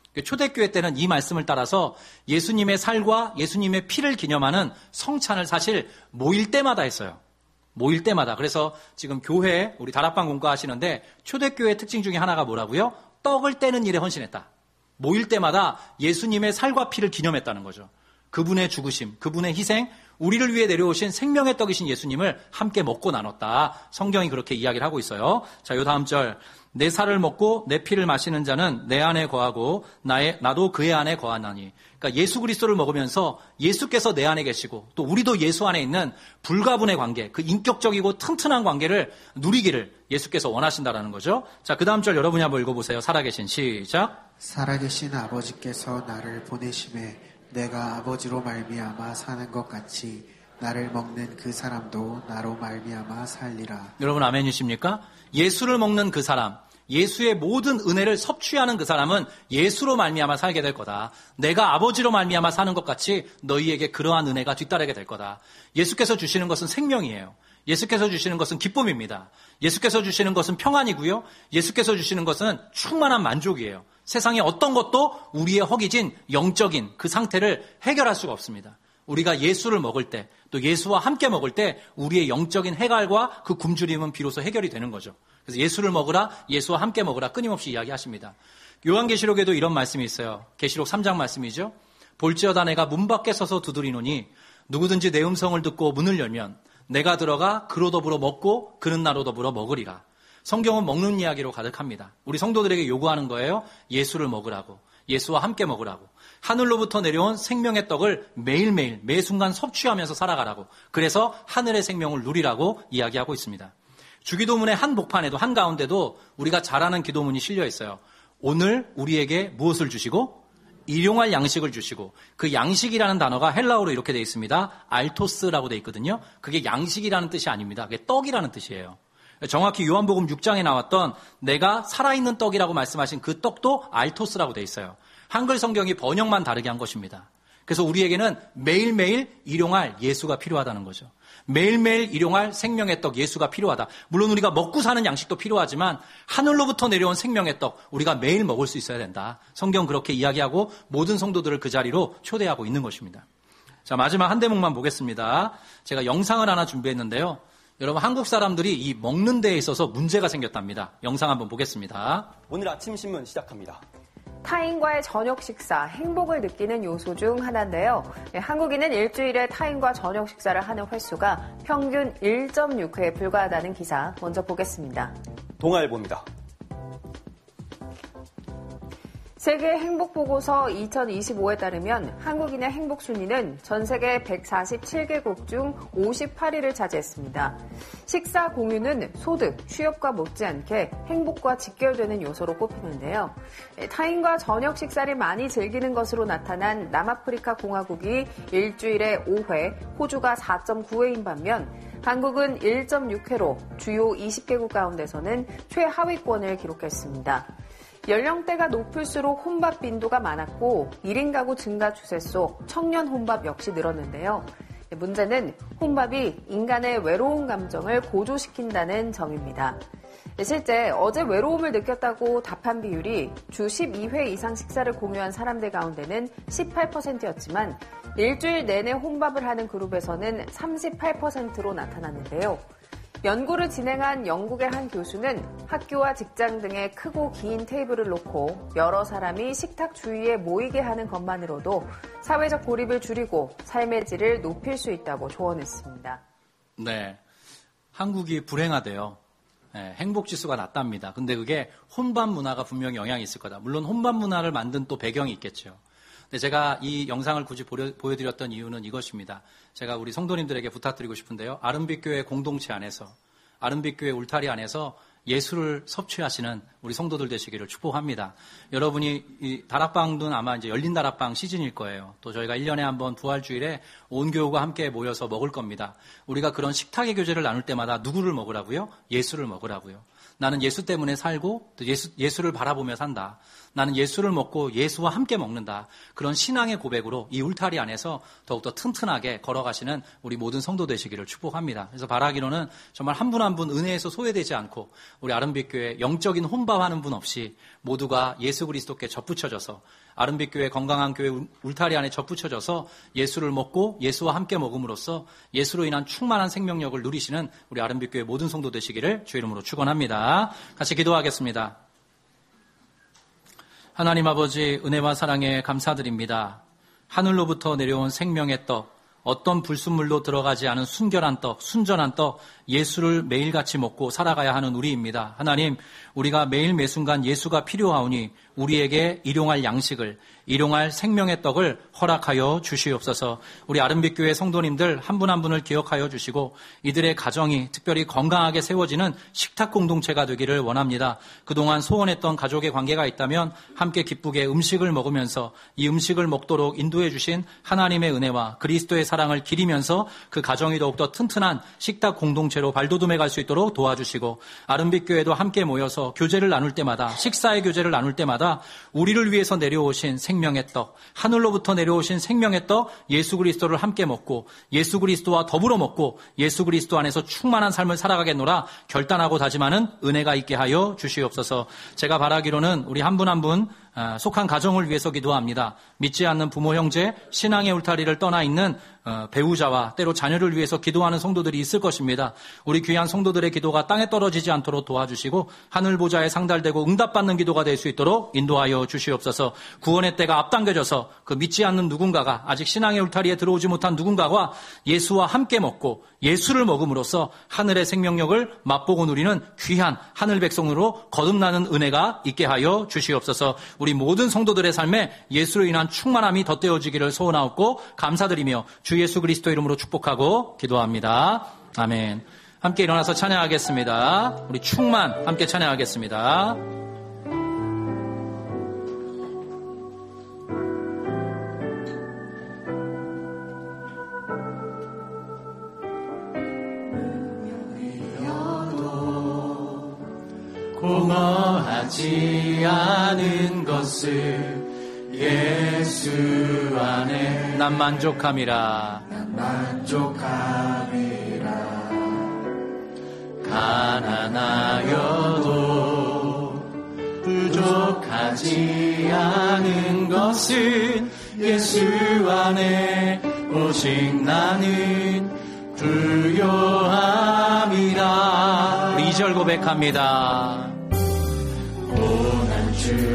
초대교회 때는 이 말씀을 따라서 예수님의 살과 예수님의 피를 기념하는 성찬을 사실 모일 때마다 했어요. 모일 때마다. 그래서 지금 교회 우리 다락방 공부하시는데 초대교회 특징 중에 하나가 뭐라고요? 떡을 떼는 일에 헌신했다. 모일 때마다 예수님의 살과 피를 기념했다는 거죠. 그분의 죽으심, 그분의 희생, 우리를 위해 내려오신 생명의 떡이신 예수님을 함께 먹고 나눴다. 성경이 그렇게 이야기를 하고 있어요. 자, 요 다음 절. 내 살을 먹고 내 피를 마시는 자는 내 안에 거하고 나의, 나도 그의 안에 거하나니. 그러니까 예수 그리스도를 먹으면서 예수께서 내 안에 계시고 또 우리도 예수 안에 있는 불가분의 관계, 그 인격적이고 튼튼한 관계를 누리기를 예수께서 원하신다라는 거죠. 자, 그 다음 절 여러분이 한번 읽어보세요. 살아계신 시작. 살아계신 아버지께서 나를 보내심에 내가 아버지로 말미암아 사는 것 같이 나를 먹는 그 사람도 나로 말미암아 살리라. 여러분 아멘이십니까? 예수를 먹는 그 사람, 예수의 모든 은혜를 섭취하는 그 사람은 예수로 말미암아 살게 될 거다. 내가 아버지로 말미암아 사는 것 같이 너희에게 그러한 은혜가 뒤따르게 될 거다. 예수께서 주시는 것은 생명이에요. 예수께서 주시는 것은 기쁨입니다. 예수께서 주시는 것은 평안이고요. 예수께서 주시는 것은 충만한 만족이에요. 세상에 어떤 것도 우리의 허기진 영적인 그 상태를 해결할 수가 없습니다. 우리가 예수를 먹을 때, 또 예수와 함께 먹을 때 우리의 영적인 해갈과 그 굶주림은 비로소 해결이 되는 거죠. 그래서 예수를 먹으라, 예수와 함께 먹으라 끊임없이 이야기하십니다. 요한계시록에도 이런 말씀이 있어요. 계시록 삼 장 말씀이죠. 볼지어다 내가 문 밖에 서서 두드리노니 누구든지 내 음성을 듣고 문을 열면 내가 들어가 그로 더불어 먹고 그는 나로 더불어 먹으리라. 성경은 먹는 이야기로 가득합니다. 우리 성도들에게 요구하는 거예요. 예수를 먹으라고. 예수와 함께 먹으라고. 하늘로부터 내려온 생명의 떡을 매일매일 매 순간 섭취하면서 살아가라고. 그래서 하늘의 생명을 누리라고 이야기하고 있습니다. 주기도문의 한 복판에도 한가운데도 우리가 잘 아는 기도문이 실려 있어요. 오늘 우리에게 무엇을 주시고 일용할 양식을 주시고, 그 양식이라는 단어가 헬라어로 이렇게 되어 있습니다. 알토스라고 되어 있거든요. 그게 양식이라는 뜻이 아닙니다. 그게 떡이라는 뜻이에요. 정확히 요한복음 육 장에 나왔던 내가 살아있는 떡이라고 말씀하신 그 떡도 알토스라고 되어 있어요. 한글 성경이 번역만 다르게 한 것입니다. 그래서 우리에게는 매일매일 일용할 예수가 필요하다는 거죠. 매일매일 일용할 생명의 떡 예수가 필요하다. 물론 우리가 먹고 사는 양식도 필요하지만 하늘로부터 내려온 생명의 떡 우리가 매일 먹을 수 있어야 된다. 성경 그렇게 이야기하고 모든 성도들을 그 자리로 초대하고 있는 것입니다. 자, 마지막 한 대목만 보겠습니다. 제가 영상을 하나 준비했는데요. 여러분 한국 사람들이 이 먹는 데에 있어서 문제가 생겼답니다. 영상 한번 보겠습니다. 오늘 아침 신문 시작합니다. 타인과의 저녁 식사, 행복을 느끼는 요소 중 하나인데요. 한국인은 일주일에 타인과 저녁 식사를 하는 횟수가 평균 일 점 육 회에 불과하다는 기사 먼저 보겠습니다. 동아일보입니다. 세계 행복보고서 이천이십오에 따르면 한국인의 행복순위는 전 세계 백사십칠 개국 중 오십팔 위를 차지했습니다. 식사 공유는 소득, 취업과 못지않게 행복과 직결되는 요소로 꼽히는데요. 타인과 저녁 식사를 많이 즐기는 것으로 나타난 남아프리카 공화국이 일주일에 오 회, 호주가 사 점 구 회인 반면 한국은 일 점 육 회로 주요 이십 개국 가운데서는 최하위권을 기록했습니다. 연령대가 높을수록 혼밥 빈도가 많았고 일 인 가구 증가 추세 속 청년 혼밥 역시 늘었는데요. 문제는 혼밥이 인간의 외로운 감정을 고조시킨다는 점입니다. 실제 어제 외로움을 느꼈다고 답한 비율이 주 십이 회 이상 식사를 공유한 사람들 가운데는 십팔 퍼센트였지만 일주일 내내 혼밥을 하는 그룹에서는 삼십팔 퍼센트로 나타났는데요. 연구를 진행한 영국의 한 교수는 학교와 직장 등의 크고 긴 테이블을 놓고 여러 사람이 식탁 주위에 모이게 하는 것만으로도 사회적 고립을 줄이고 삶의 질을 높일 수 있다고 조언했습니다. 네, 한국이 불행하대요. 네, 행복지수가 낮답니다. 근데 그게 혼밥 문화가 분명히 영향이 있을 거다. 물론 혼밥 문화를 만든 또 배경이 있겠죠. 근데 제가 이 영상을 굳이 보여드렸던 이유는 이것입니다. 제가 우리 성도님들에게 부탁드리고 싶은데요. 아름빛교회 공동체 안에서, 아름빛교회 울타리 안에서 예술을 섭취하시는 우리 성도들 되시기를 축복합니다. 여러분이 이 다락방은 아마 이제 열린 다락방 시즌일 거예요. 또 저희가 일 년에 한번 부활주일에 온 교우가 함께 모여서 먹을 겁니다. 우리가 그런 식탁의 교제를 나눌 때마다 누구를 먹으라고요? 예수를 먹으라고요. 나는 예수 때문에 살고 또 예수, 예수를 바라보며 산다. 나는 예수를 먹고 예수와 함께 먹는다. 그런 신앙의 고백으로 이 울타리 안에서 더욱더 튼튼하게 걸어가시는 우리 모든 성도 되시기를 축복합니다. 그래서 바라기로는 정말 한 분 한 분 은혜에서 소외되지 않고 우리 아름빛교회 영적인 혼밥하는 분 없이 모두가 예수 그리스도께 접붙여져서 아름빛교회 건강한 교회 울타리 안에 접붙여져서 예수를 먹고 예수와 함께 먹음으로써 예수로 인한 충만한 생명력을 누리시는 우리 아름빛교회 모든 성도 되시기를 주 이름으로 축원합니다. 같이 기도하겠습니다. 하나님 아버지 은혜와 사랑에 감사드립니다. 하늘로부터 내려온 생명의 떡, 어떤 불순물로 들어가지 않은 순결한 떡, 순전한 떡, 예수를 매일같이 먹고 살아가야 하는 우리입니다. 하나님, 우리가 매일 매순간 예수가 필요하오니 우리에게 일용할 양식을, 일용할 생명의 떡을 허락하여 주시옵소서. 우리 아름빛교회 성도님들 한 분 한 분을 기억하여 주시고 이들의 가정이 특별히 건강하게 세워지는 식탁 공동체가 되기를 원합니다. 그동안 소원했던 가족의 관계가 있다면 함께 기쁘게 음식을 먹으면서 이 음식을 먹도록 인도해 주신 하나님의 은혜와 그리스도의 사랑을 기리면서 그 가정이 더욱더 튼튼한 식탁 공동체로 발돋움해 갈 수 있도록 도와주시고 아름빛교회도 함께 모여서 교제를 나눌 때마다, 식사의 교제를 나눌 때마다 우리를 위해서 내려오신 생명의 떡, 하늘로부터 내려오신 생명의 떡 예수 그리스도를 함께 먹고 예수 그리스도와 더불어 먹고 예수 그리스도 안에서 충만한 삶을 살아가겠노라 결단하고 다짐하는 은혜가 있게 하여 주시옵소서. 제가 바라기로는 우리 한 분 한 분 속한 가정을 위해서 기도합니다. 믿지 않는 부모 형제, 신앙의 울타리를 떠나 있는 배우자와 때로 자녀를 위해서 기도하는 성도들이 있을 것입니다. 우리 귀한 성도들의 기도가 땅에 떨어지지 않도록 도와주시고 하늘 보좌에 상달되고 응답받는 기도가 될 수 있도록 인도하여 주시옵소서. 구원의 때가 앞당겨져서 그 믿지 않는 누군가가, 아직 신앙의 울타리에 들어오지 못한 누군가가 예수와 함께 먹고 예수를 먹음으로써 하늘의 생명력을 맛보고 누리는 귀한 하늘 백성으로 거듭나는 은혜가 있게 하여 주시옵소서. 우리 모든 성도들의 삶에 예수로 인한 충만함이 덧대어지기를 소원하옵고 감사드리며 주 예수 그리스도 이름으로 축복하고 기도합니다. 아멘. 함께 일어나서 찬양하겠습니다. 우리 충만 함께 찬양하겠습니다. 공허하지 않은 것을 예수 안에 난 만족함이라 난 만족함이라 가난하여도 부족하지 않은 것은 예수 안에 오직 나는 부요함이라. 우리 이 절 고백합니다. 고난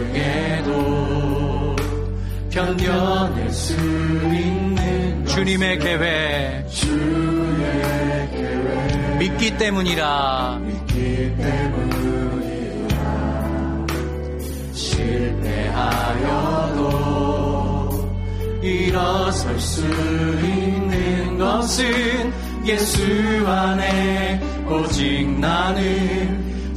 중에도 견뎌낼 수 있는 주님의 계획, 주의 계획 믿기 때문이라, 믿기 때문이라 실패하여 일어설 수 있는 것은 예수 안에 오직 나는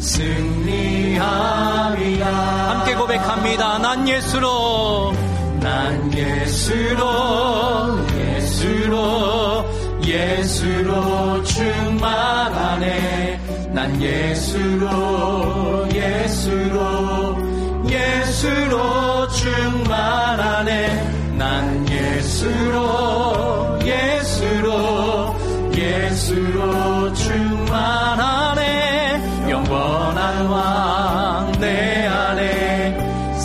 승리함이라. 함께 고백합니다. 난 예수로, 난 예수로, 예수로, 예수로 충만하네. 난 예수로, 예수로, 예수로 충만하네. 난 예수로, 예수로, 예수로 충만하네. 영원한 왕 내 안에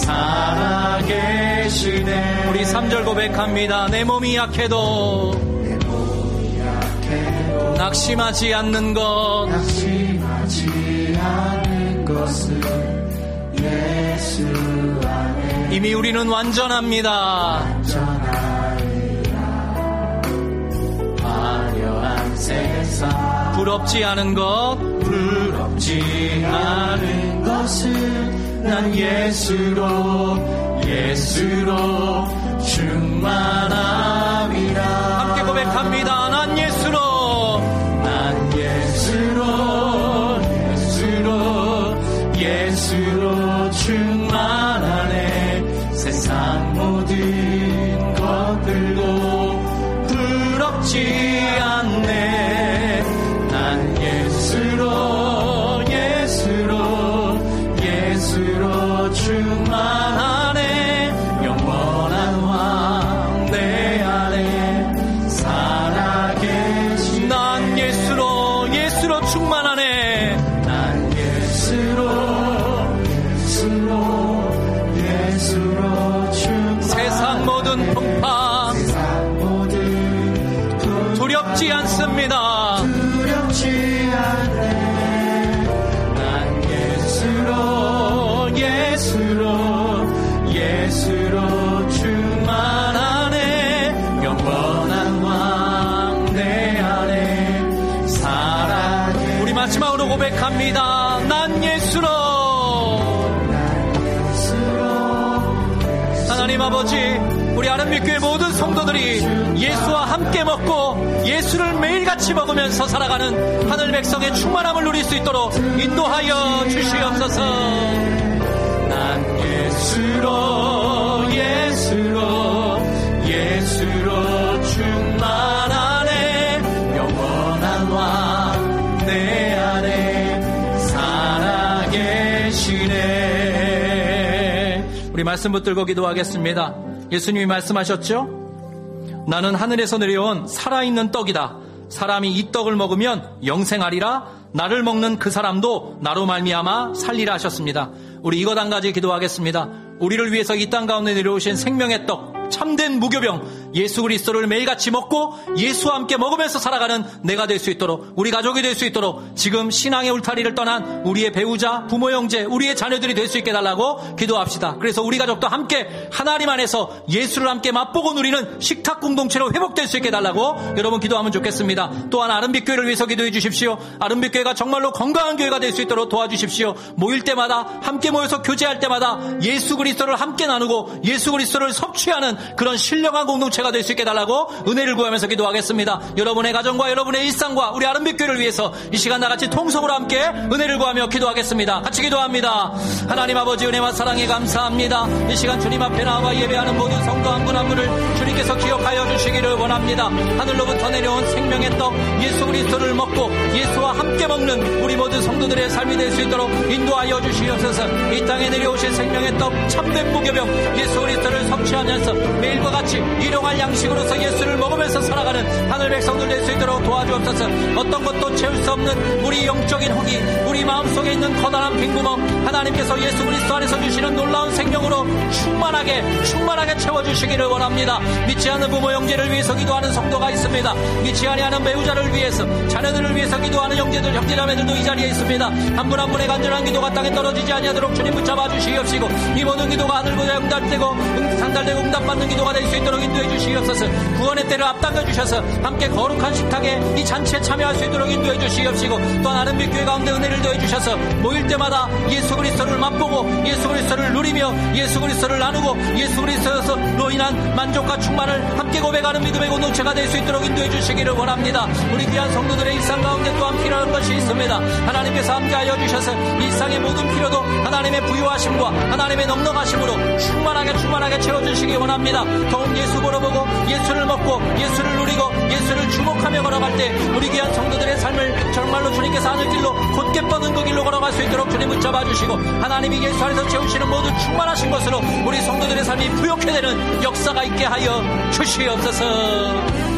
살아계시네. 우리 삼 절 고백합니다. 내 몸이 약해도, 내 몸이 약해도 낙심하지 않는 것, 낙심하지 않는 것은 예수 안에 이미 우리는 완전합니다. 완전하리라. 화려한 세상 부럽지 않은 것, 부럽지 않은 것은 난 예수로, 예수로 충만함이라. 함께 고백합니다. 난 예수로, 난 예수로, 예수로, 예수로 충만하네. 세상 모든 것들도 부럽지 않네. 난 예수로, 예수로, 예수로 충만하네. 영원한 왕 내 안에 살아계시. 난 예수로, 예수로 충만하네. 난 예수로, 예수로, 예수로 충만. 세상 모든 풍파 세상 모든 풍파 두렵지 않습니다. 두렵지 않네. 난 예수로, 예수로, 예수로 충만하네. 영원한 왕 내 안에 살아계. 우리 마지막으로 고백합니다. 난 예수로. 하나님 아버지, 우리 아름빛교회 모든 성도들이 예수와 함께 먹고 예수를 매일같이 먹으면서 살아가는 하늘 백성의 충만함을 누릴 수 있도록 인도하여 주시옵소서. 난 예수로, 예수로, 예수로 충만하네. 영원한 왕 내 안에 살아계시네. 우리 말씀 붙들고 기도하겠습니다. 예수님이 말씀하셨죠? 나는 하늘에서 내려온 살아있는 떡이다. 사람이 이 떡을 먹으면 영생하리라. 나를 먹는 그 사람도 나로 말미암아 살리라 하셨습니다. 우리 이것 한 가지 기도하겠습니다. 우리를 위해서 이 땅 가운데 내려오신 생명의 떡, 참된 무교병 예수 그리스도를 매일같이 먹고 예수와 함께 먹으면서 살아가는 내가 될 수 있도록, 우리 가족이 될 수 있도록, 지금 신앙의 울타리를 떠난 우리의 배우자, 부모, 형제, 우리의 자녀들이 될 수 있게 달라고 기도합시다. 그래서 우리 가족도 함께 하나님 안에서 예수를 함께 맛보고 누리는 식탁 공동체로 회복될 수 있게 달라고 여러분 기도하면 좋겠습니다. 또한 아름빛교회를 위해서 기도해 주십시오. 아름빛교회가 정말로 건강한 교회가 될 수 있도록 도와주십시오. 모일 때마다, 함께 모여서 교제할 때마다 예수 그리스도를 함께 나누고 예수 그리스도를 섭취하는 그런 신령한 공동체가 될 수 있게 달라고 은혜를 구하면서 기도하겠습니다. 여러분의 가정과 여러분의 일상과 우리 아름빛교회를 위해서 이 시간 나같이 통성으로 함께 은혜를 구하며 기도하겠습니다. 같이 기도합니다. 하나님 아버지, 은혜와 사랑에 감사합니다. 이 시간 주님 앞에 나와 예배하는 모든 성도 한 분 한 분을 주님께서 기억하여 주시기를 원합니다. 하늘로부터 내려온 생명의 떡 예수 그리스도를 먹고 예수와 함께 먹는 우리 모든 성도들의 삶이 될 수 있도록 인도하여 주시옵소서. 이 땅에 내려오신 생명의 떡 참된 무교병 예수 그리스도를 섭취하면서 매일과 같이 일용할 양식으로서 예수를 먹으면서 살아가는 하늘 백성들 될 수 있도록 도와주옵소서. 어떤 것도 채울 수 없는 우리 영적인 허기, 우리 마음속에 있는 커다란 빈구멍, 하나님께서 예수 그리스도 안에서 주시는 놀라운 생명으로 충만하게 충만하게 채워주시기를 원합니다. 믿지 않는 부모 형제를 위해서 기도하는 성도가 있습니다. 믿지 아니하는 배우자를 위해서, 자녀들을 위해서 기도하는 형제들, 형제자매들도 이 자리에 있습니다. 한 분 한 분의 간절한 기도가 땅에 떨어지지 아니하도록 주님 붙잡아 주시옵시고, 이 모든 기도가 하늘보다 응답되고 상달되고 응답받는 기도가 될 수 있도록 인도해 주시옵소서. 주시옵소서. 구원의 때를 앞당겨 주셔서 함께 거룩한 식탁에 이 잔치에 참여할 수 있도록 인도해 주시옵시고, 또한 아름빛교회 가운데 은혜를 더해 주셔서 모일 때마다 예수 그리스도를 맛보고 예수 그리스도를 누리며 예수 그리스도를 나누고 예수 그리스도에서 인한 만족과 충만을 함께 고백하는 믿음의 공동체가 될 수 있도록 인도해 주시기를 원합니다. 우리 귀한 성도들의 일상 가운데 또한 필요한 것이 있습니다. 하나님께서 함께하여 주셔서 일상의 모든 필요도 하나님의 부유하심과 하나님의 넉넉하심으로 충만하게 충만하게 채워주시기 원합니다. 더욱 예수 보러보고 예수를 먹고 예수를 누리고 예수를 주목하며 걸어갈 때 우리 귀한 성도들의 삶을 정말로 주님께서 하늘 길로 곧게 뻗은 그 길로 걸어갈 수 있도록 주님 붙잡아 주시고, 하나님이 예수 안에서 채우시는 모든 충만하신 것으로 우리 성도들의 삶이 부욕해 되는 역사가 있게 하여 주시옵소서.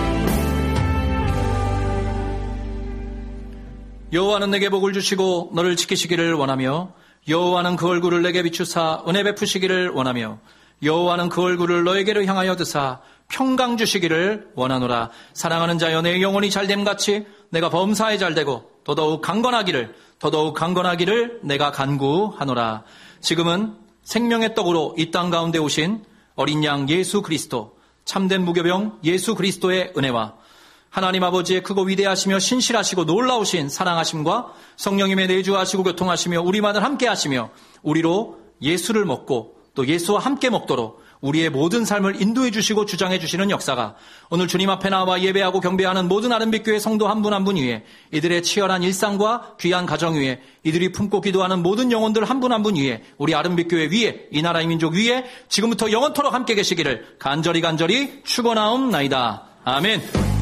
여호와는 내게 복을 주시고 너를 지키시기를 원하며, 여호와는 그 얼굴을 내게 비추사 은혜 베푸시기를 원하며, 여호와는 그 얼굴을 너에게로 향하여 드사 평강 주시기를 원하노라. 사랑하는 자여, 내 영혼이 잘됨같이 내가 범사에 잘되고 더더욱 강건하기를 더더욱 강건하기를 내가 간구하노라. 지금은 생명의 떡으로 이 땅 가운데 오신 어린 양 예수 그리스도, 참된 무교병 예수 그리스도의 은혜와 하나님 아버지의 크고 위대하시며 신실하시고 놀라우신 사랑하심과 성령님의 내주하시고 교통하시며 우리만을 함께 하시며 우리로 예수를 먹고 또 예수와 함께 먹도록 우리의 모든 삶을 인도해 주시고 주장해 주시는 역사가 오늘 주님 앞에 나와 예배하고 경배하는 모든 아름빛교회 성도 한 분 한 분 위에, 이들의 치열한 일상과 귀한 가정 위에, 이들이 품고 기도하는 모든 영혼들 한 분 한 분 위에, 우리 아름빛교회 위에, 이 나라의 민족 위에 지금부터 영원토록 함께 계시기를 간절히 간절히 축원하옵나이다. 아멘.